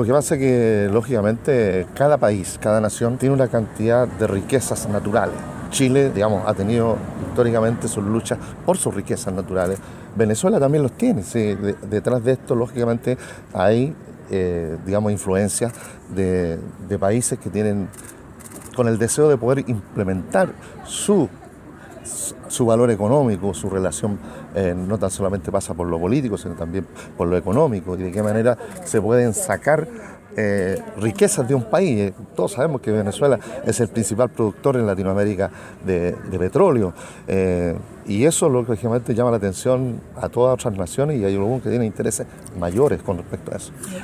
Lo que pasa es que, lógicamente, cada país, cada nación tiene una cantidad de riquezas naturales. Chile, digamos, ha tenido históricamente sus luchas por sus riquezas naturales. Venezuela también los tiene. Sí. Detrás de esto, lógicamente, hay, digamos, influencias de países que tienen con el deseo de poder implementar su valor económico, su relación no tan solamente pasa por lo político, sino también por lo económico, y de qué manera se pueden sacar riquezas de un país. Todos sabemos que Venezuela es el principal productor en Latinoamérica de petróleo, y eso lógicamente llama la atención a todas otras naciones, y hay algunos que tienen intereses mayores con respecto a eso.